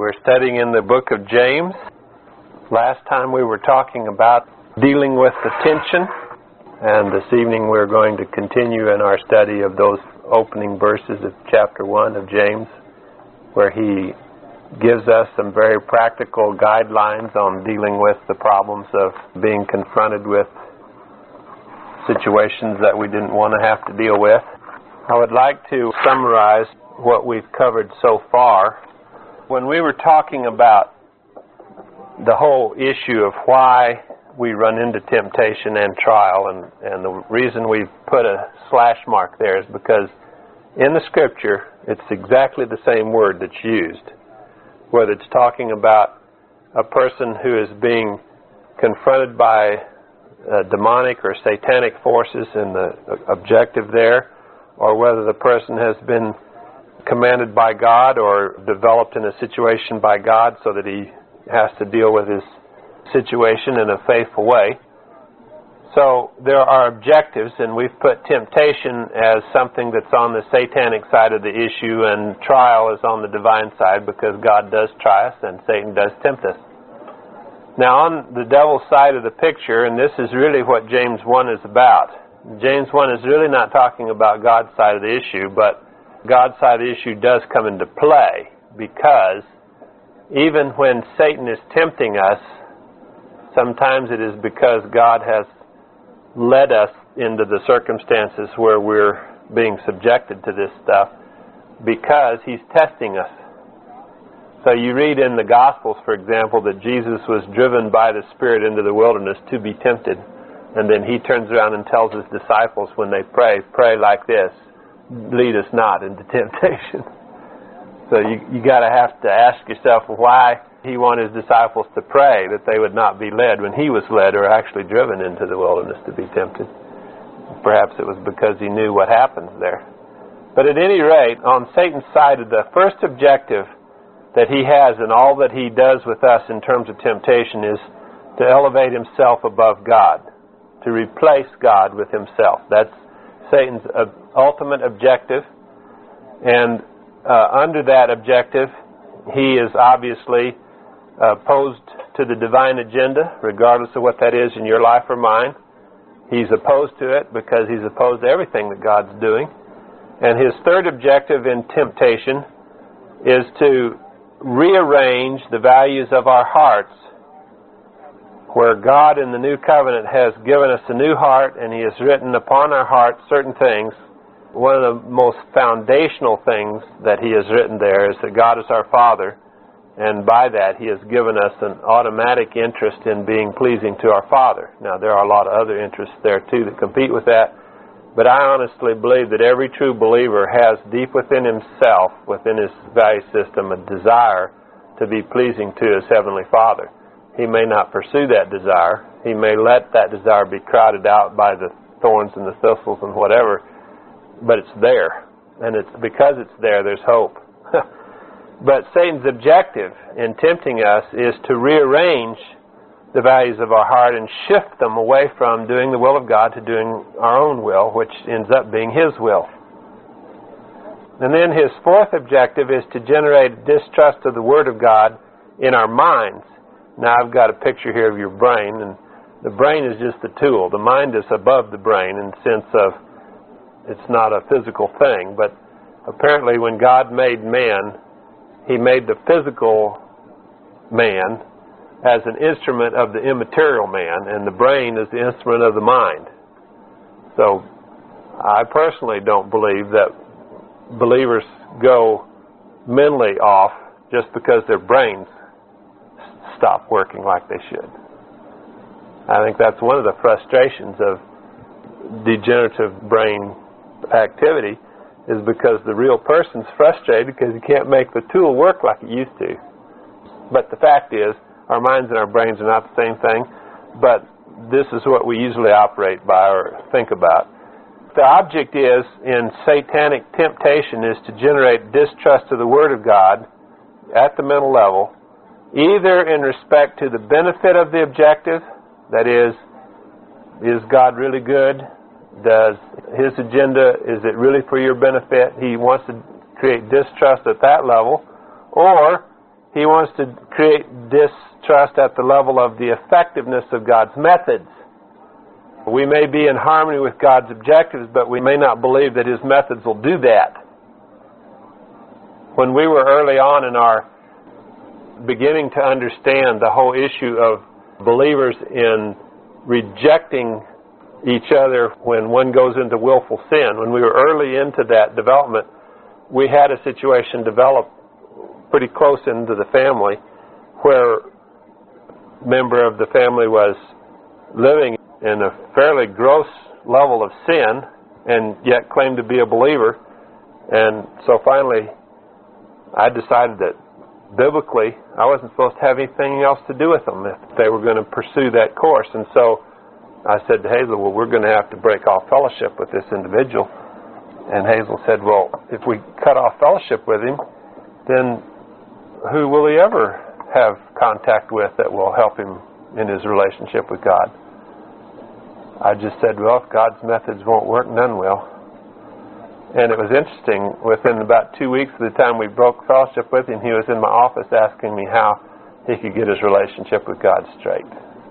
We're studying in the book of James. Last time we were talking about dealing with the tension, and this evening we're going to continue in our study of those opening verses of chapter 1 of James, where he gives us some very practical guidelines on dealing with the problems of being confronted with situations that we didn't want to have to deal with. I would like to summarize what we've covered so far. When we were talking about the whole issue of why we run into temptation and trial, and the reason we've put a slash mark there is because in the Scripture it's exactly the same word that's used. Whether it's talking about a person who is being confronted by demonic or satanic forces in the objective there, or whether the person has been commanded by God or developed in a situation by God so that he has to deal with his situation in a faithful way. So there are objectives, and we've put temptation as something that's on the satanic side of the issue, and trial is on the divine side, because God does try us and Satan does tempt us. Now on the devil's side of the picture, and this is really what James 1 is about. James 1 is really not talking about God's side of the issue, but God's side of the issue does come into play, because even when Satan is tempting us, sometimes it is because God has led us into the circumstances where we're being subjected to this stuff, because he's testing us. So you read in the Gospels, for example, that Jesus was driven by the Spirit into the wilderness to be tempted, and then he turns around and tells his disciples when they pray like this: lead us not into temptation. So you got to have to ask yourself why he wanted his disciples to pray that they would not be led when he was led or actually driven into the wilderness to be tempted. Perhaps it was because he knew what happens there. But at any rate, on Satan's side, the first objective that he has in all that he does with us in terms of temptation is to elevate himself above God, to replace God with himself. That's Satan's ultimate objective. And under that objective, he is obviously opposed to the divine agenda, regardless of what that is in your life or mine. He's opposed to it because he's opposed to everything that God's doing. And his third objective in temptation is to rearrange the values of our hearts, where God in the new covenant has given us a new heart, and he has written upon our hearts certain things. One of the most foundational things that he has written there is that God is our Father, and by that he has given us an automatic interest in being pleasing to our Father. Now there are a lot of other interests there too that compete with that, but I honestly believe that every true believer has deep within himself, within his value system, a desire to be pleasing to his Heavenly Father. He may not pursue that desire. He may let that desire be crowded out by the thorns and the thistles and whatever, but it's there. And it's because it's there, there's hope. But Satan's objective in tempting us is to rearrange the values of our heart and shift them away from doing the will of God to doing our own will, which ends up being his will. And then his fourth objective is to generate distrust of the Word of God in our minds. Now I've got a picture here of your brain, and the brain is just the tool. The mind is above the brain in the sense of it's not a physical thing, but apparently when God made man, he made the physical man as an instrument of the immaterial man, and the brain is the instrument of the mind. So I personally don't believe that believers go mentally off just because their brains stop working like they should. I think that's one of the frustrations of degenerative brain activity, is because the real person's frustrated because he can't make the tool work like it used to. But the fact is, our minds and our brains are not the same thing, but this is what we usually operate by or think about. The object is, in satanic temptation, is to generate distrust of the Word of God at the mental level, either in respect to the benefit of the objective, that is God really good? Does his agenda, is it really for your benefit? He wants to create distrust at that level. Or he wants to create distrust at the level of the effectiveness of God's methods. We may be in harmony with God's objectives, but we may not believe that His methods will do that. When we were early on in our beginning to understand the whole issue of believers in rejecting each other when one goes into willful sin, when we were early into that development, we had a situation develop pretty close into the family where a member of the family was living in a fairly gross level of sin and yet claimed to be a believer. And so finally I decided that biblically I wasn't supposed to have anything else to do with them if they were going to pursue that course. And so I said to Hazel, well, we're going to have to break off fellowship with this individual. And Hazel said, well, if we cut off fellowship with him, then who will he ever have contact with that will help him in his relationship with God? I just said, well, if God's methods won't work, none will. And it was interesting, within about 2 weeks of the time we broke fellowship with him, he was in my office asking me how he could get his relationship with God straight.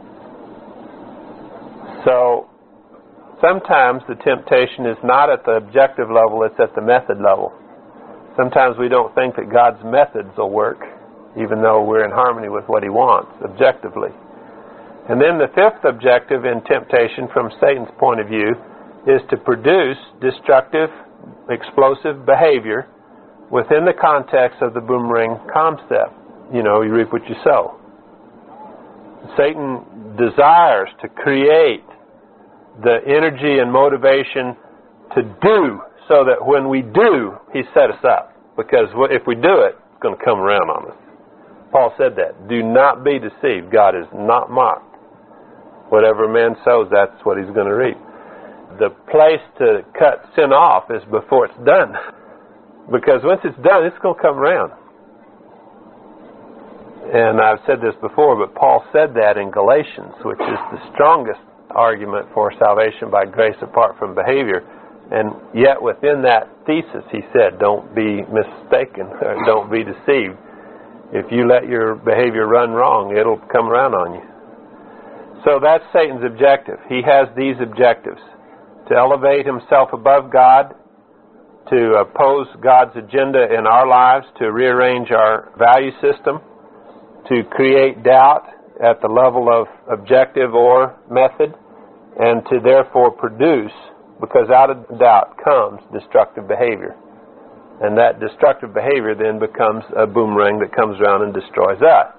So sometimes the temptation is not at the objective level, it's at the method level. Sometimes we don't think that God's methods will work, even though we're in harmony with what He wants, objectively. And then the fifth objective in temptation from Satan's point of view is to produce destructive, explosive behavior within the context of the boomerang concept. You know, you reap what you sow. Satan desires to create the energy and motivation to do, so that when we do, He set us up. Because if we do it, it's going to come around on us. Paul said that. Do not be deceived. God is not mocked. Whatever a man sows, that's what he's going to reap. The place to cut sin off is before it's done. Because once it's done, it's going to come around. And I've said this before, but Paul said that in Galatians, which is the strongest argument for salvation by grace apart from behavior. And yet within that thesis, he said, don't be mistaken, or don't be deceived. If you let your behavior run wrong, it'll come around on you. So that's Satan's objective. He has these objectives: to elevate himself above God, to oppose God's agenda in our lives, to rearrange our value system, to create doubt at the level of objective or method, and to therefore produce, because out of doubt comes destructive behavior. And that destructive behavior then becomes a boomerang that comes around and destroys us.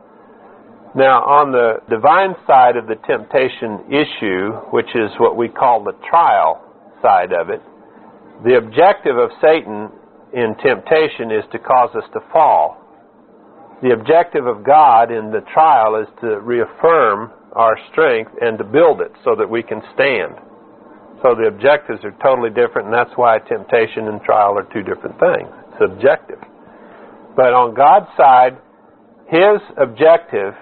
Now, on the divine side of the temptation issue, which is what we call the trial side of it, the objective of Satan in temptation is to cause us to fall. The objective of God in the trial is to reaffirm our strength and to build it so that we can stand. So the objectives are totally different, and that's why temptation and trial are two different things. It's objective. But on God's side, His objective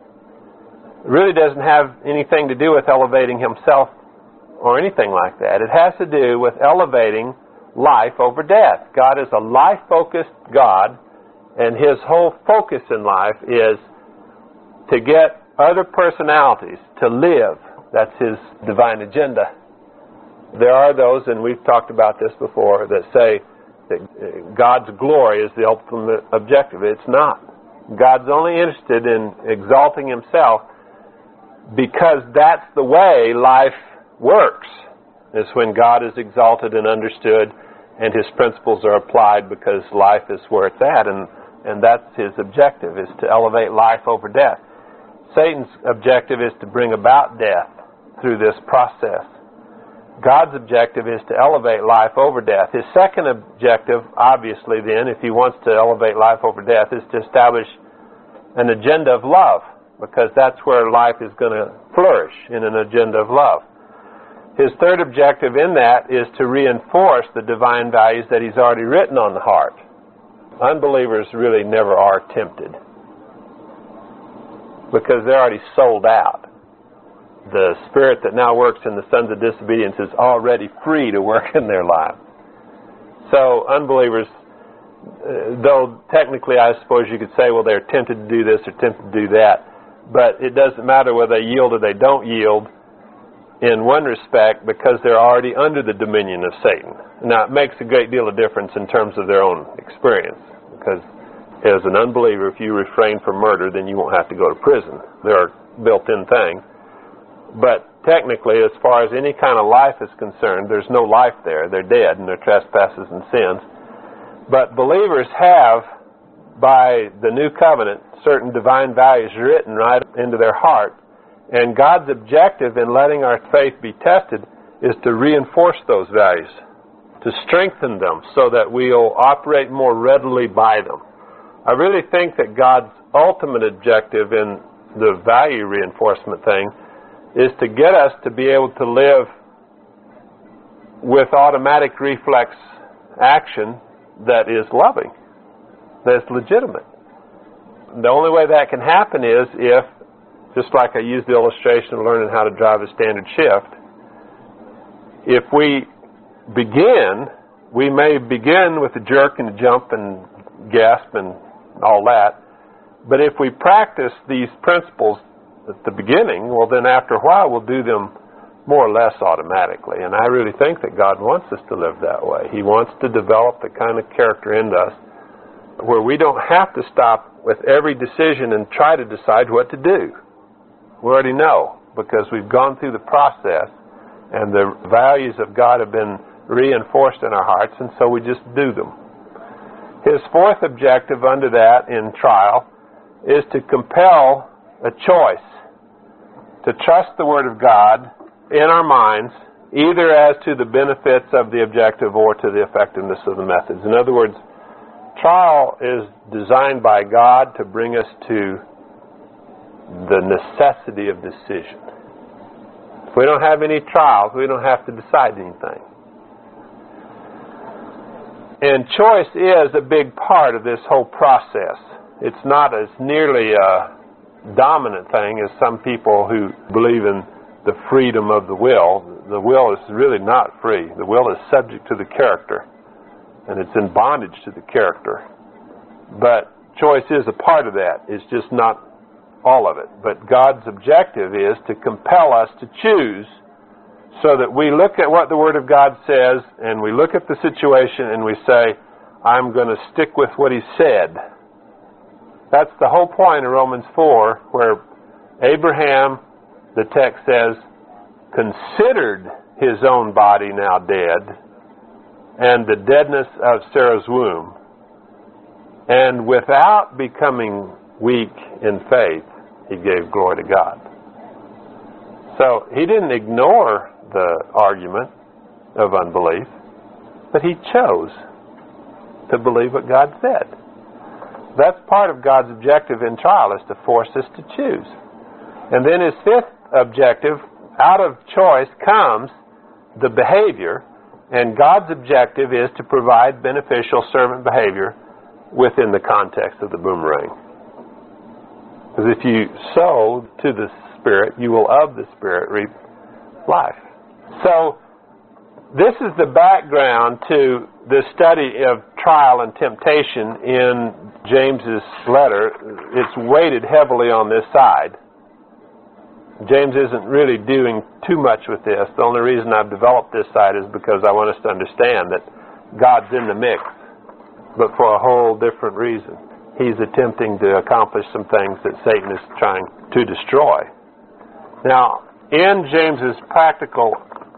really doesn't have anything to do with elevating Himself or anything like that. It has to do with elevating life over death. God is a life-focused God, and His whole focus in life is to get other personalities to live. That's His divine agenda. There are those, and we've talked about this before, that say that God's glory is the ultimate objective. It's not. God's only interested in exalting Himself because that's the way life works. It's when God is exalted and understood and His principles are applied, because life is where it's at, and that's His objective, is to elevate life over death. Satan's objective is to bring about death through this process. God's objective is to elevate life over death. His second objective, obviously then, if He wants to elevate life over death, is to establish an agenda of love, because that's where life is going to flourish, in an agenda of love. His third objective in that is to reinforce the divine values that He's already written on the heart. Unbelievers really never are tempted, because they're already sold out. The spirit that now works in the sons of disobedience is already free to work in their lives. So unbelievers Though technically I suppose you could say, well, they're tempted to do this or tempted to do that. But it doesn't matter whether they yield or they don't yield in one respect, because they're already under the dominion of Satan. Now, it makes a great deal of difference in terms of their own experience, because as an unbeliever, if you refrain from murder, then you won't have to go to prison. There are built-in things. But technically, as far as any kind of life is concerned, there's no life there. They're dead in their trespasses and sins. But believers have, by the new covenant, certain divine values written right into their heart. And God's objective in letting our faith be tested is to reinforce those values, to strengthen them so that we'll operate more readily by them. I really think that God's ultimate objective in the value reinforcement thing is to get us to be able to live with automatic reflex action that is loving, that's legitimate. The only way that can happen is if, just like I used the illustration of learning how to drive a standard shift, if we may begin with a jerk and a jump and gasp and all that, but if we practice these principles at the beginning, well, then after a while we'll do them more or less automatically. And I really think that God wants us to live that way. He wants to develop the kind of character in us where we don't have to stop with every decision and try to decide what to do. We already know, because we've gone through the process and the values of God have been reinforced in our hearts, and so we just do them. His fourth objective under that in trial is to compel a choice, to trust the Word of God in our minds, either as to the benefits of the objective or to the effectiveness of the methods. In other words, trial is designed by God to bring us to the necessity of decision. If we don't have any trials, we don't have to decide anything. And choice is a big part of this whole process. It's not as nearly a dominant thing as some people who believe in the freedom of the will. The will is really not free. The will is subject to the character, and it's in bondage to the character. But choice is a part of that. It's just not all of it. But God's objective is to compel us to choose, so that we look at what the Word of God says, and we look at the situation and we say, I'm going to stick with what He said. That's the whole point of Romans 4, where Abraham, the text says, considered his own body now dead, and the deadness of Sarah's womb, and without becoming weak in faith, he gave glory to God. So he didn't ignore the argument of unbelief, but he chose to believe what God said. That's part of God's objective in trial, is to force us to choose. And then his fifth objective, out of choice comes the behavior, and God's objective is to provide beneficial servant behavior within the context of the boomerang. Because if you sow to the Spirit, you will of the Spirit reap life. So this is the background to the study of trial and temptation in James's letter. It's weighted heavily on this side. James isn't really doing too much with this. The only reason I've developed this side is because I want us to understand that God's in the mix, but for a whole different reason. He's attempting to accomplish some things that Satan is trying to destroy. Now, in James's practical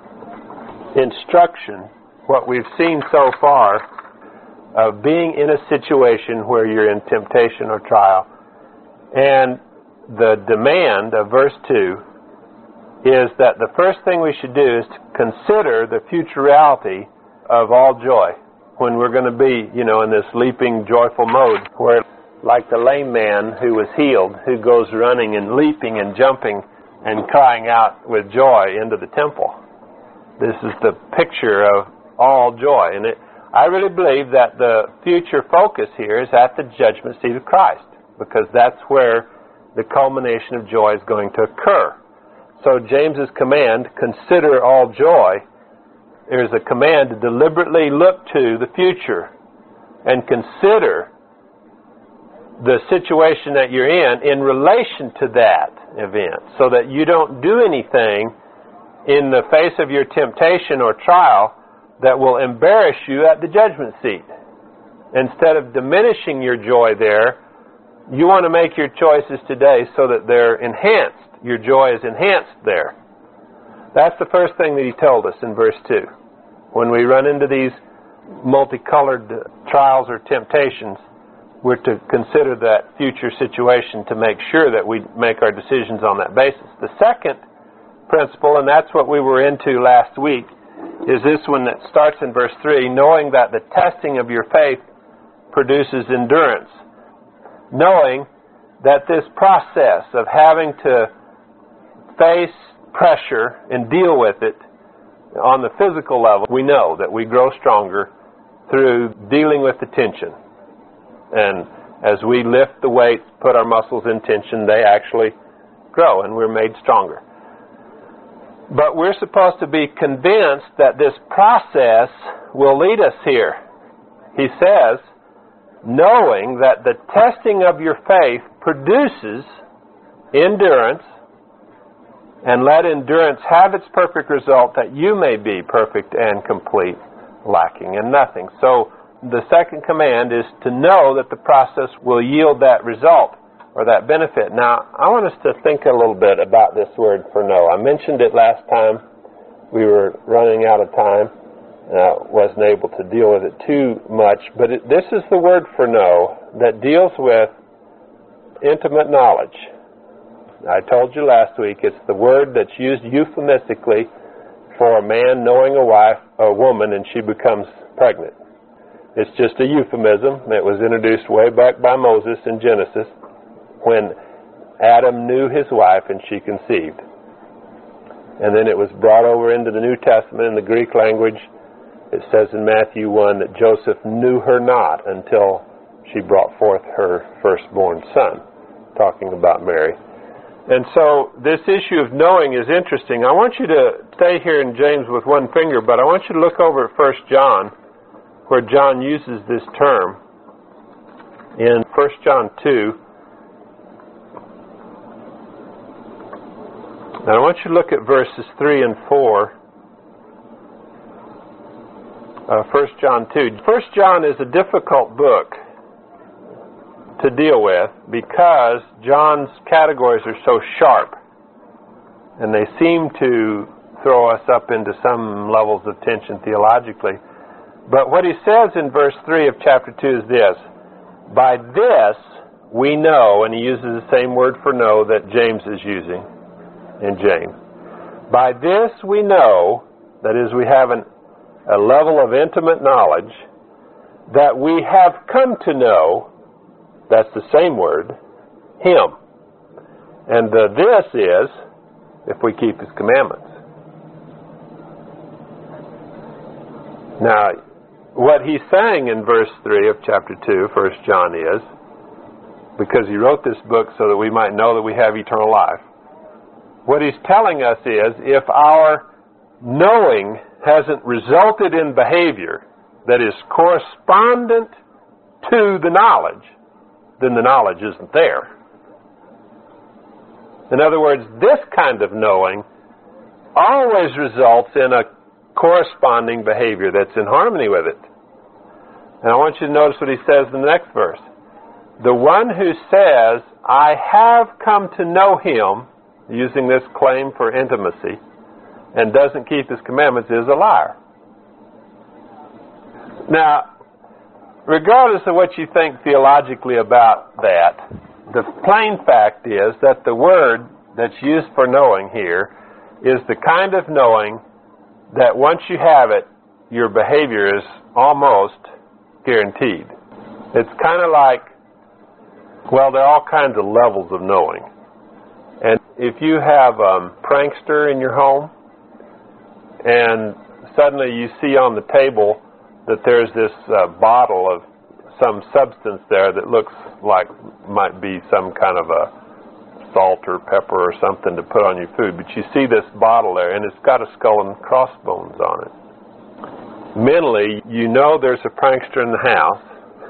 instruction, what we've seen so far of being in a situation where you're in temptation or trial, and the demand of verse 2 is that the first thing we should do is to consider the future reality of all joy. When we're going to be, in this leaping, joyful mode, where like the lame man who was healed, who goes running and leaping and jumping and crying out with joy into the temple. This is the picture of all joy. And I really believe that the future focus here is at the judgment seat of Christ, because that's where the culmination of joy is going to occur. So James's command, consider all joy, there's a command to deliberately look to the future, and consider the situation that you're in relation to that event, so that you don't do anything in the face of your temptation or trial that will embarrass you at the judgment seat. Instead of diminishing your joy there, you want to make your choices today so that they're enhanced. Your joy is enhanced there. That's the first thing that he told us in verse 2. When we run into these multicolored trials or temptations, we're to consider that future situation to make sure that we make our decisions on that basis. The second principle, and that's what we were into last week, is this one that starts in verse 3, knowing that the testing of your faith produces endurance. Knowing that this process of having to face pressure and deal with it on the physical level, we know that we grow stronger through dealing with the tension. And as we lift the weights, put our muscles in tension, they actually grow and we're made stronger. But we're supposed to be convinced that this process will lead us here. He says, knowing that the testing of your faith produces endurance, and let endurance have its perfect result, that you may be perfect and complete, lacking in nothing. So the second command is to know that the process will yield that result or that benefit. Now, I want us to think a little bit about this word for know. I mentioned it last time. We were running out of time, and I wasn't able to deal with it too much. But this is the word for know that deals with intimate knowledge. I told you last week it's the word that's used euphemistically for a man knowing a woman, and she becomes pregnant. It's just a euphemism. It was introduced way back by Moses in Genesis when Adam knew his wife and she conceived. And then it was brought over into the New Testament in the Greek language. It says in Matthew 1 that Joseph knew her not until she brought forth her firstborn son, talking about Mary. And so this issue of knowing is interesting. I want you to stay here in James with one finger, but I want you to look over at 1 John, where John uses this term. In 1 John 2, and I want you to look at verses 3 and 4. 1 John 2. 1 John is a difficult book to deal with because John's categories are so sharp, and they seem to throw us up into some levels of tension theologically. But what he says in verse 3 of chapter 2 is this: by this we know, and he uses the same word for know that James is using in James. By this we know, that is, we have a level of intimate knowledge, that we have come to know, that's the same word, Him. And the this is, if we keep His commandments. Now, what he's saying in verse 3 of chapter 2, 1 John is, because he wrote this book so that we might know that we have eternal life. What he's telling us is, if our knowing hasn't resulted in behavior that is correspondent to the knowledge, then the knowledge isn't there. In other words, this kind of knowing always results in a corresponding behavior that's in harmony with it. And I want you to notice what he says in the next verse. The one who says, I have come to know Him, using this claim for intimacy, and doesn't keep His commandments is a liar. Now, regardless of what you think theologically about that, the plain fact is that the word that's used for knowing here is the kind of knowing that once you have it, your behavior is almost guaranteed. It's kind of like, well, there are all kinds of levels of knowing. And if you have a prankster in your home, and suddenly you see on the table that there's this bottle of some substance there that looks like might be some kind of a salt or pepper or something to put on your food, but you see this bottle there, and it's got a skull and crossbones on it. Mentally, you know there's a prankster in the house,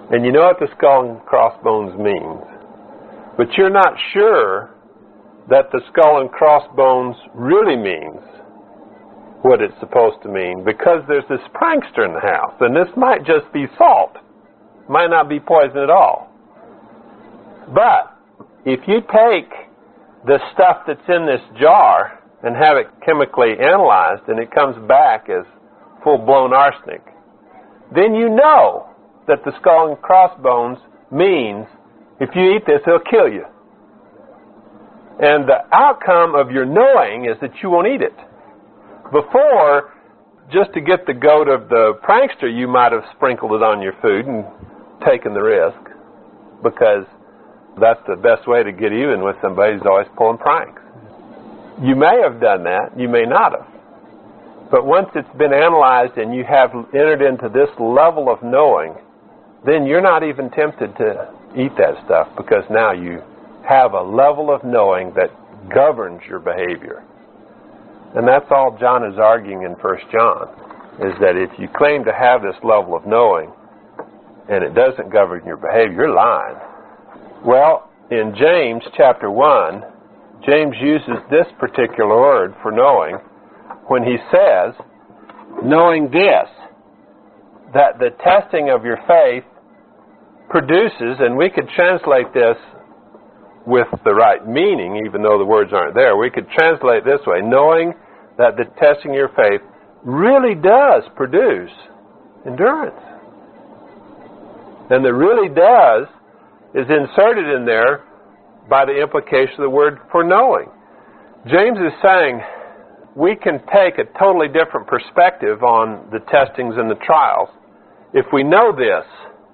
and you know what the skull and crossbones means, but you're not sure that the skull and crossbones really means what it's supposed to mean, because there's this prankster in the house, and this might just be salt, might not be poison at all. But if you take the stuff that's in this jar and have it chemically analyzed, and it comes back as full-blown arsenic, then you know that the skull and crossbones means if you eat this, it'll kill you. And the outcome of your knowing is that you won't eat it. Before, just to get the goat of the prankster, you might have sprinkled it on your food and taken the risk, because that's the best way to get even with somebody who's always pulling pranks. You may have done that, you may not have. But once it's been analyzed and you have entered into this level of knowing, then you're not even tempted to eat that stuff, because now you have a level of knowing that governs your behavior. And that's all John is arguing in 1 John, is that if you claim to have this level of knowing and it doesn't govern your behavior, you're lying. Well, in James chapter 1, James uses this particular word for knowing when he says, knowing this, that the testing of your faith produces, and we could translate this with the right meaning, even though the words aren't there, we could translate this way, knowing that the testing of your faith really does produce endurance. And the really does is inserted in there by the implication of the word for knowing. James is saying we can take a totally different perspective on the testings and the trials if we know this,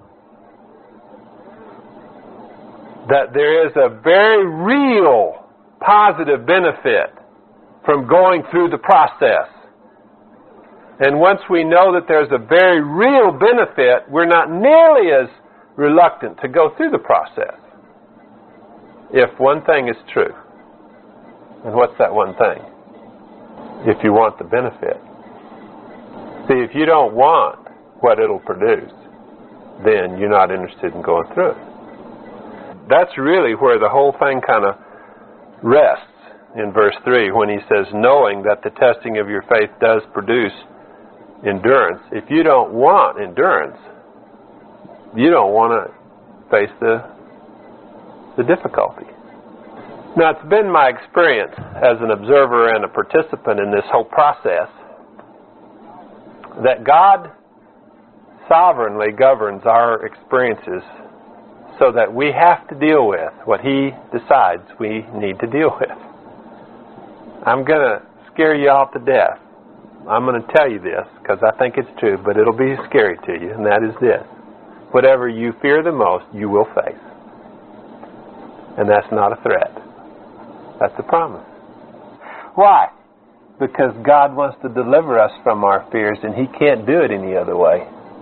that there is a very real positive benefit from going through the process. And once we know that there's a very real benefit, we're not nearly as reluctant to go through the process. If one thing is true. And what's that one thing? If you want the benefit. See, if you don't want what it'll produce, then you're not interested in going through it. That's really where the whole thing kind of rests in verse 3 when he says, knowing that the testing of your faith does produce endurance. If you don't want endurance, you don't want to face the difficulty. Now, it's been my experience as an observer and a participant in this whole process that God sovereignly governs our experiences so that we have to deal with what He decides we need to deal with. I'm going to scare you all to death. I'm going to tell you this because I think it's true, but it'll be scary to you, and that is this. Whatever you fear the most, you will face. And that's not a threat. That's a promise. Why? Because God wants to deliver us from our fears, and He can't do it any other way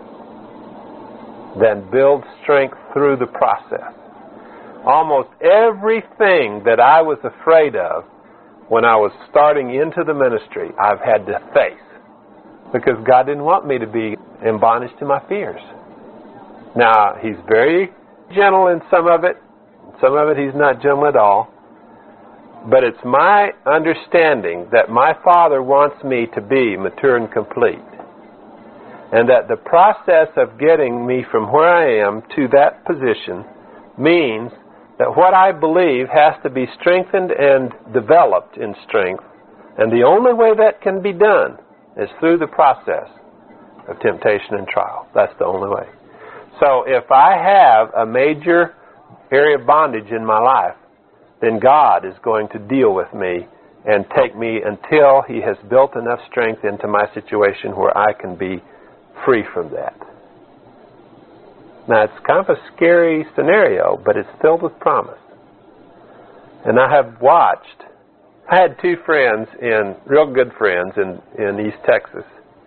than build strength through the process. Almost everything that I was afraid of when I was starting into the ministry, I've had to face. Because God didn't want me to be in bondage to my fears. Now, He's very gentle in some of it. Some of it He's not gentle at all. But it's my understanding that my Father wants me to be mature and complete. And that the process of getting me from where I am to that position means that what I believe has to be strengthened and developed in strength. And the only way that can be done is through the process of temptation and trial. That's the only way. So if I have a major area of bondage in my life, then God is going to deal with me and take me until He has built enough strength into my situation where I can be free from that. Now, it's kind of a scary scenario, but it's filled with promise. And I have watched, I had two friends, real good friends in East Texas.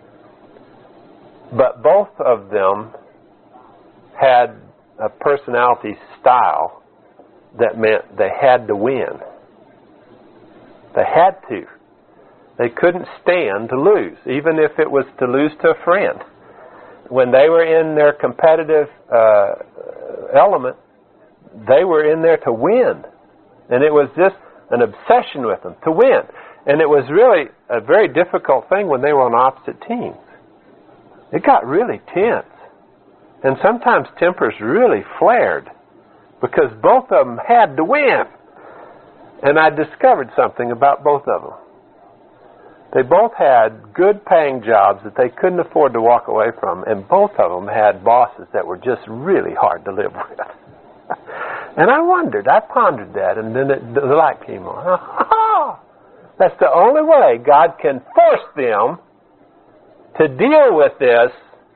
But both of them had a personality style that meant they had to win. They had to. They couldn't stand to lose, even if it was to lose to a friend. when they were in their competitive element, they were in there to win. And it was just an obsession with them, to win. And it was really a very difficult thing when they were on opposite teams. It got really tense. And sometimes tempers really flared because both of them had to win. And I discovered something about both of them. They both had good paying jobs that they couldn't afford to walk away from, and both of them had bosses that were just really hard to live with. And I pondered that, and then the light came on. That's the only way God can force them to deal with this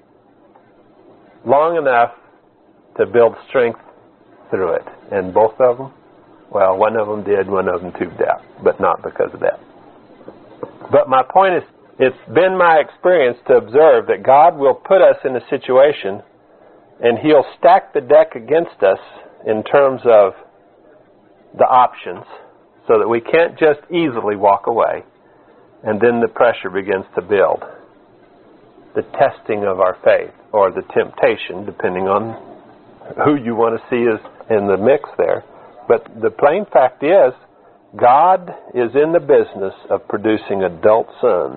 long enough to build strength through it. And both of them, well, one of them did, one of them tubed out, but not because of that. But my point is, it's been my experience to observe that God will put us in a situation and He'll stack the deck against us in terms of the options so that we can't just easily walk away, and then the pressure begins to build. The testing of our faith, or the temptation, depending on who you want to see is in the mix there. But the plain fact is, God is in the business of producing adult sons,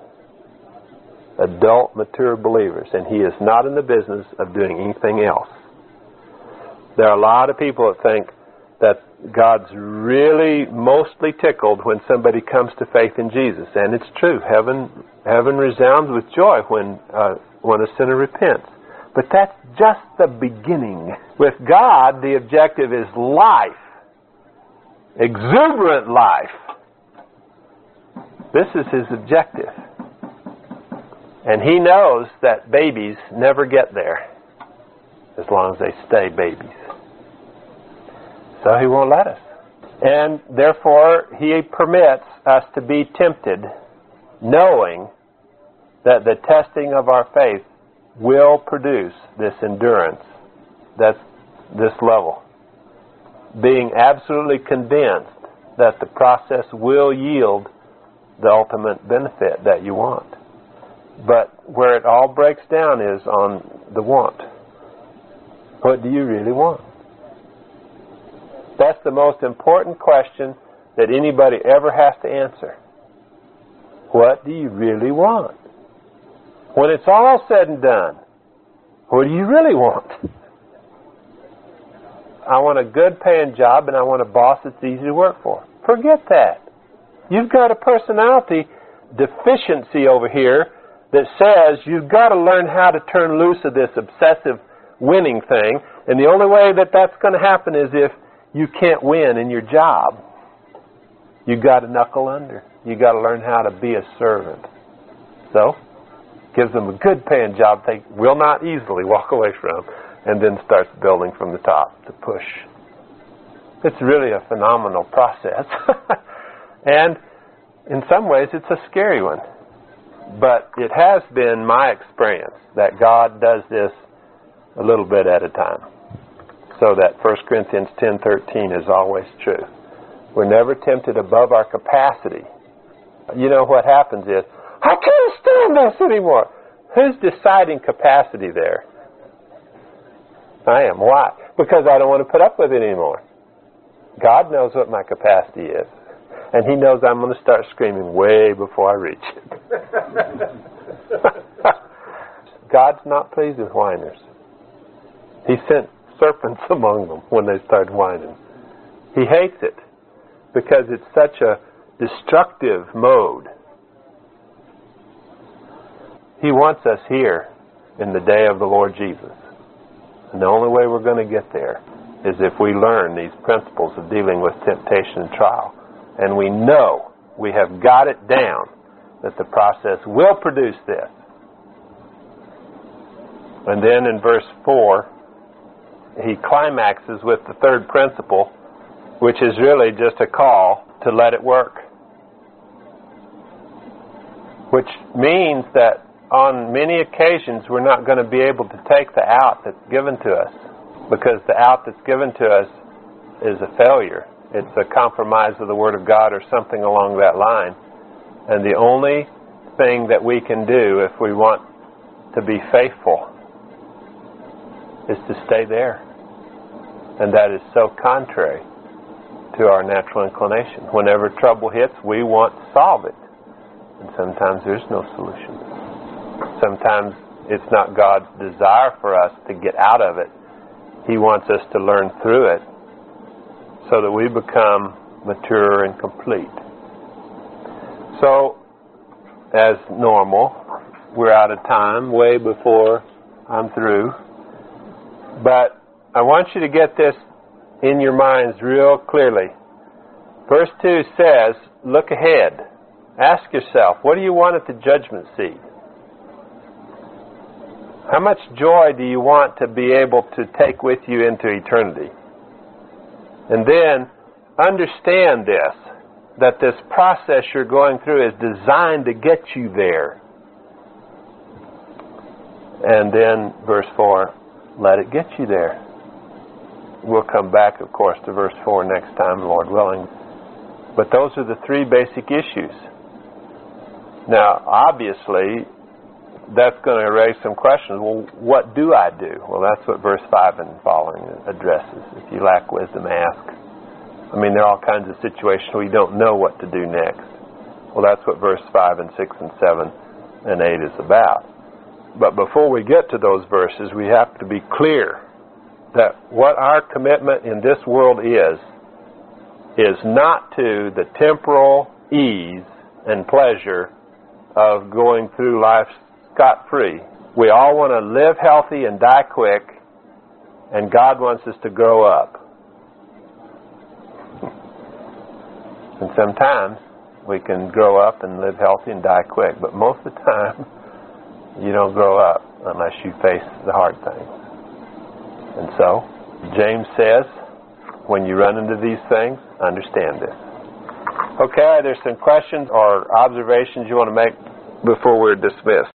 adult, mature believers, and He is not in the business of doing anything else. There are a lot of people that think that God's really mostly tickled when somebody comes to faith in Jesus, and it's true. Heaven resounds with joy when a sinner repents. But that's just the beginning. With God, the objective is life. Exuberant life. This is His objective. And He knows that babies never get there as long as they stay babies. So He won't let us. And therefore, He permits us to be tempted, knowing that the testing of our faith will produce this endurance, that's this level. Being absolutely convinced that the process will yield the ultimate benefit that you want. But where it all breaks down is on the want. What do you really want? That's the most important question that anybody ever has to answer. What do you really want? When it's all said and done, what do you really want? I want a good paying job and I want a boss that's easy to work for. Forget that. You've got a personality deficiency over here that says you've got to learn how to turn loose of this obsessive winning thing, and the only way that that's going to happen is if you can't win in your job. You've got to knuckle under. You've got to learn how to be a servant. So, gives them a good paying job they will not easily walk away from, and then starts building from the top to push. It's really a phenomenal process. And in some ways it's a scary one. But it has been my experience that God does this a little bit at a time. So that 1 Corinthians 10:13 is always true. We're never tempted above our capacity. You know what happens is, I can't stand this anymore. Who's deciding capacity there? I am. Why? Because I don't want to put up with it anymore. God knows what my capacity is. And He knows I'm going to start screaming way before I reach it. God's not pleased with whiners. He sent serpents among them when they started whining. He hates it because it's such a destructive mode. He wants us here in the day of the Lord Jesus. And the only way we're going to get there is if we learn these principles of dealing with temptation and trial. And we know we have got it down that the process will produce this. And then in verse 4, he climaxes with the third principle, which is really just a call to let it work. Which means that on many occasions we're not going to be able to take the out that's given to us, because the out that's given to us is a failure. It's a compromise of the Word of God or something along that line. And the only thing that we can do if we want to be faithful is to stay there. And that is so contrary to our natural inclination. Whenever trouble hits, we want to solve it. And sometimes there's no solution. Sometimes it's not God's desire for us to get out of it. He wants us to learn through it so that we become mature and complete. So, as normal, we're out of time way before I'm through. But I want you to get this in your minds real clearly. Verse 2 says, look ahead. Ask yourself, what do you want at the judgment seat? How much joy do you want to be able to take with you into eternity? And then understand this, that this process you're going through is designed to get you there. And then verse 4, let it get you there. We'll come back, of course, to verse 4 next time, Lord willing. But those are the three basic issues. Now, obviously, that's going to raise some questions. Well, what do I do? Well, that's what verse 5 and following addresses. If you lack wisdom, ask. I mean, there are all kinds of situations where you don't know what to do next. Well, that's what verse 5 and 6 and 7 and 8 is about. But before we get to those verses, we have to be clear that what our commitment in this world is not to the temporal ease and pleasure of going through life scot-free. We all want to live healthy and die quick, and God wants us to grow up. And sometimes we can grow up and live healthy and die quick, but most of the time you don't grow up unless you face the hard things. And so, James says, when you run into these things, understand this. Okay, there's some questions or observations you want to make before we're dismissed.